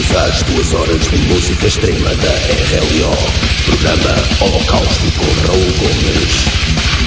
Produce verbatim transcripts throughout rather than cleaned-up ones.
às duas horas de música extrema da R L O. Programa Holocausto com Raul Gomes.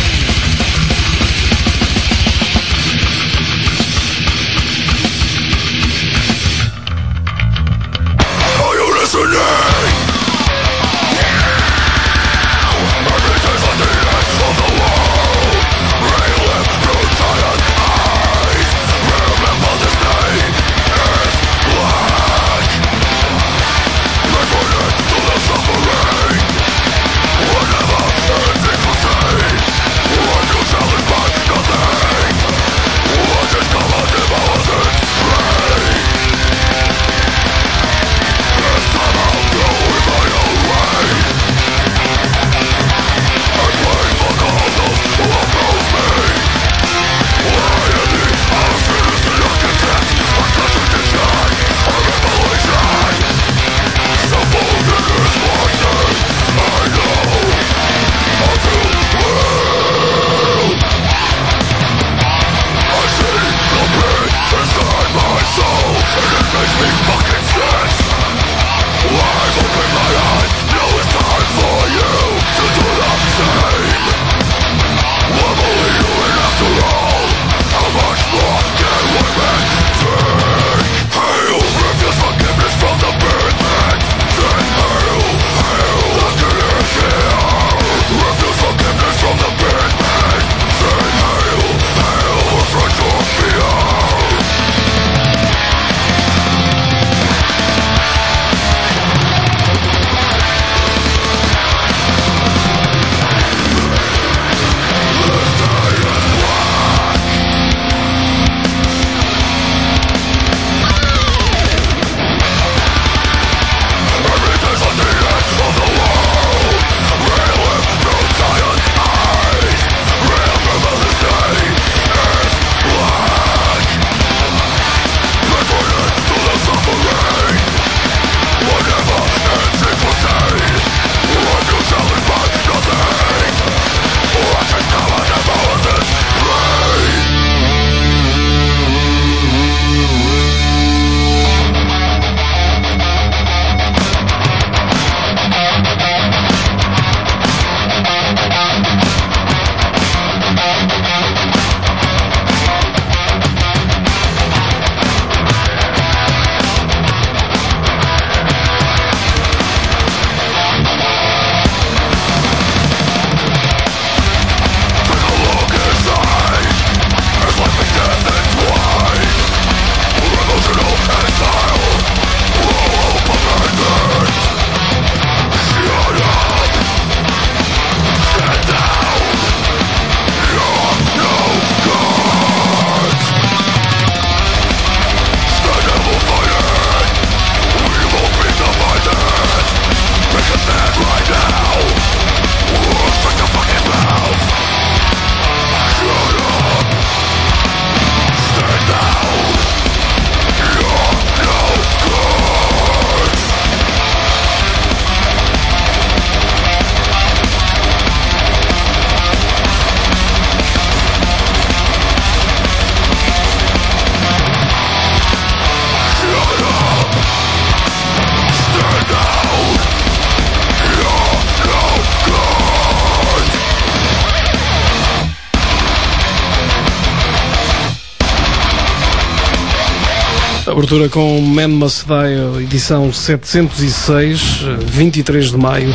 Abertura com Man Must Die, edição setecentos e seis, vinte e três de maio.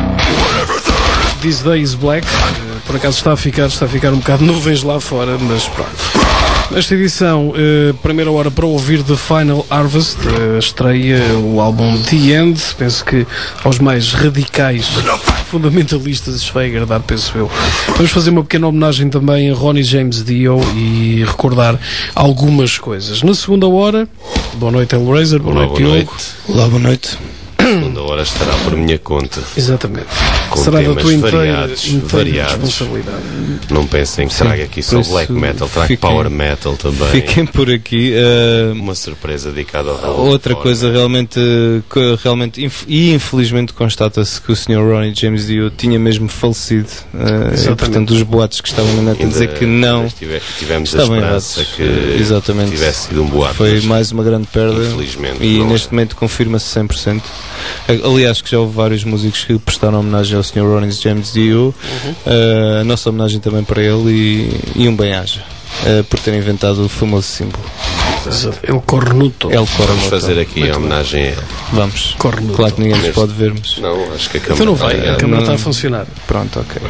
This Day is Black. Por acaso está a ficar, está a ficar um bocado nuvens lá fora, mas pronto. Nesta edição, eh, primeira hora para ouvir The Final Harvest, eh, estreia o álbum The End. Penso que aos mais radicais, fundamentalistas, isso vai agradar, penso eu. Vamos fazer uma pequena homenagem também a Ronnie James Dio e recordar algumas coisas. Na segunda hora, boa noite Hellraiser, boa Olá, noite boa Diogo. noite. Olá, boa noite. A segunda hora estará por minha conta. Exatamente. com será da temas tua inteira, variados, inteira variados. responsabilidade. Não pensem que Sim, traga aqui só por black isso, metal, traga fiquem- power metal também. Fiquem por aqui. uh, Uma surpresa dedicada ao Raul. Outra Forma. coisa realmente, que realmente inf- e infelizmente constata-se que o senhor Ronnie James Dio tinha mesmo falecido. uh, e, Exatamente. portanto, os boatos que estavam na net a Ainda- dizer que não ainda tive- tivemos a estavam esperança errados. que Exatamente. tivesse sido um boato. Foi mas mais uma grande perda. Infelizmente. E não neste é. momento confirma-se cem por cento. Aliás, que já houve vários músicos que prestaram homenagem ao senhor Ronnie James Dio. Uhum. Uh, a nossa homenagem também para ele e, e um bem-aja uh, por ter inventado o famoso símbolo. Ele corre no topo. Ele corre Vamos no fazer topo. aqui Muito a homenagem a ele. Vamos. Corre no Claro que topo. ninguém nos Mesmo. pode ver, mas Não, acho que a câmera Então não vai, está a ligada. câmara Não. está a funcionar. pronto, ok.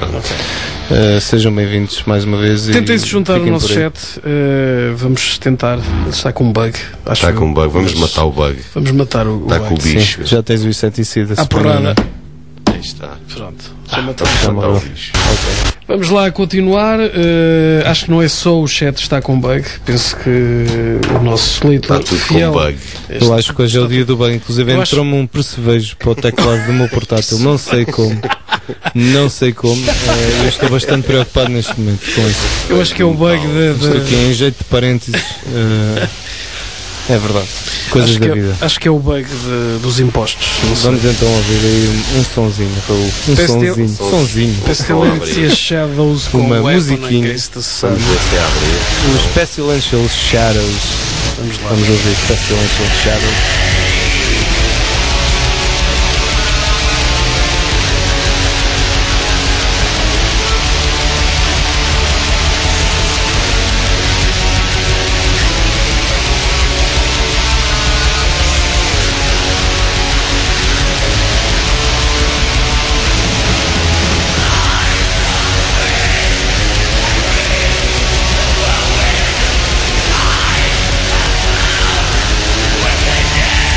Uh, sejam bem-vindos mais uma vez. e Tentem-se juntar ao fiquem nosso por aí. chat. uh, vamos tentar. Ele está com um bug. Acho Está com um eu. bug, vamos Mas matar o bug. Vamos matar o, o Está com o bug. bicho. Sim, já tens o inseticida. À porrada. Aí está. Pronto. Ah, matar. vamos Já matar o morreu. bicho. Vamos lá continuar. uh, acho que não é só o chat que está com bug. Penso que o nosso leitor Está tudo fiel. com bug. Eu acho que hoje é o dia do bug. Inclusive Eu acho- entrou-me um percevejo para o teclado do meu portátil. Não sei como. Não sei como. Uh, eu estou bastante preocupado neste momento com isso. Eu acho que é o bug de, Isto aqui em jeito de parênteses. uh, é verdade. Coisas acho, da que é, vida. acho que é o bug de- dos impostos. Não sei. Vamos então ouvir aí um, um sonzinho, Raul. Um Peço sonzinho. teu- Sonzinho. Pestilência Shadows com Uma Weapon musiquinha. Against the Sun. Vamos ver se abre. Os Pestilential Shadows. Vamos lá. Vamos ouvir Pestilential Shadows. Weapon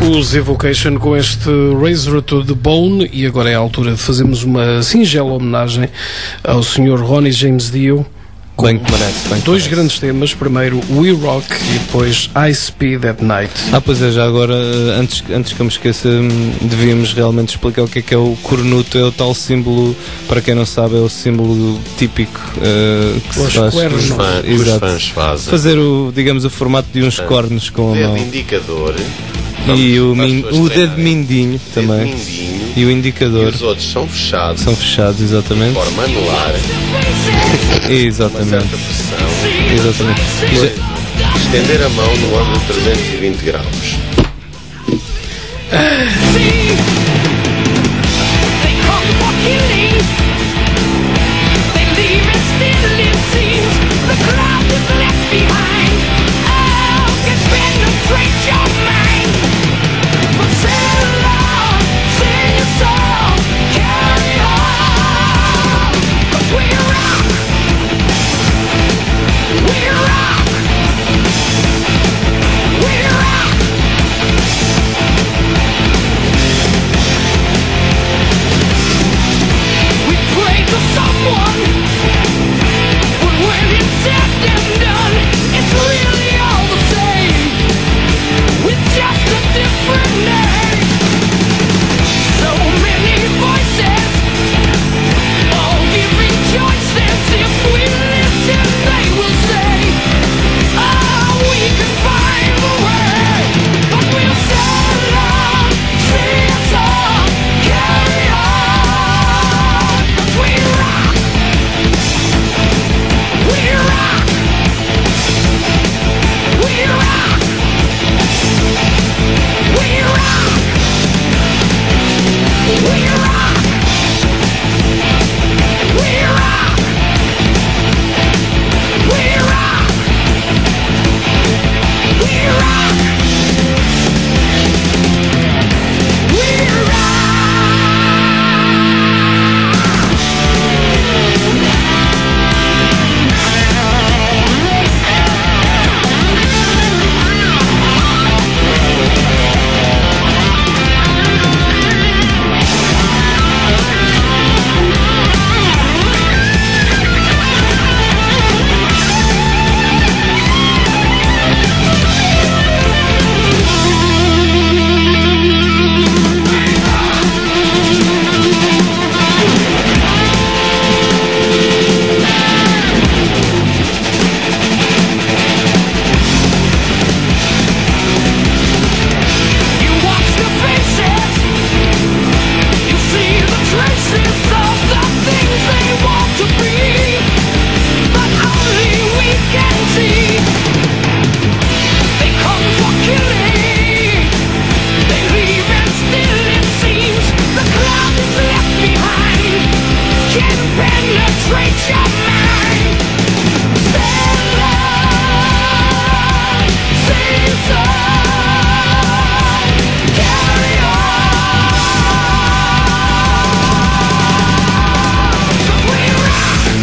Os Evocation com este Razor to the Bone, e agora é a altura de fazermos uma singela homenagem ao senhor Ronnie James Dio. Bem que merece, bem que Dois merece. grandes temas, primeiro We Rock e depois I Speed at Night. Ah, pois é, já agora, antes, antes que eu me esqueça, devíamos realmente explicar o que é que é o cornuto. É o tal símbolo, para quem não sabe, é o símbolo típico uh, que Os se faz. cornos. Os fãs, os Exato. fãs fazem. Fazer o, digamos, o formato de uns cornos com a Dedo mão. indicador. E o, para as min, pessoas o dedo treinarem. mindinho Dedo também. mindinho. E o E indicador. os outros são fechados. São fechados, de exatamente. forma anular. Uma Exatamente. certa pressão. Exatamente. E já- Estender a mão no ângulo de trezentos e vinte graus.